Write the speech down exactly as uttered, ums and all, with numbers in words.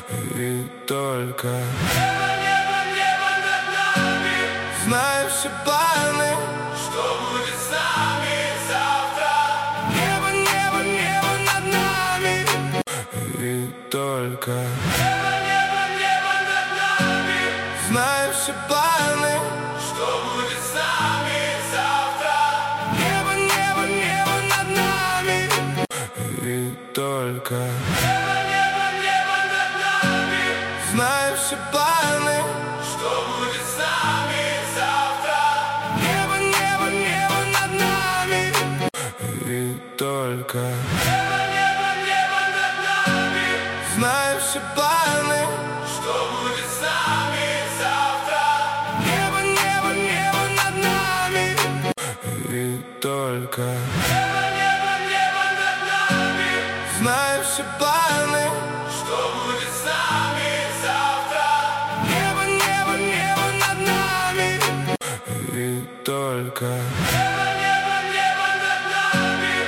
И только Небо, небо, небо над нами. знаю все планы, Что будет с нами завтра? небо, небо, небо над нами. И только Небо, небо, небо над нами. знаю все планы, Что будет с нами завтра? небо, небо, небо над нами. И только Небо, небо, небо над нами. знаю все планы, Что будет с нами завтра? небо, небо, небо над нами. И только Небо, небо, небо над нами. знаю все планы, Что будет с нами завтра? небо, небо, небо над нами. И только Небо, небо, небо над нами. знаю все планы, Что будет с нами завтра? небо, небо, небо над нами. И только Небо,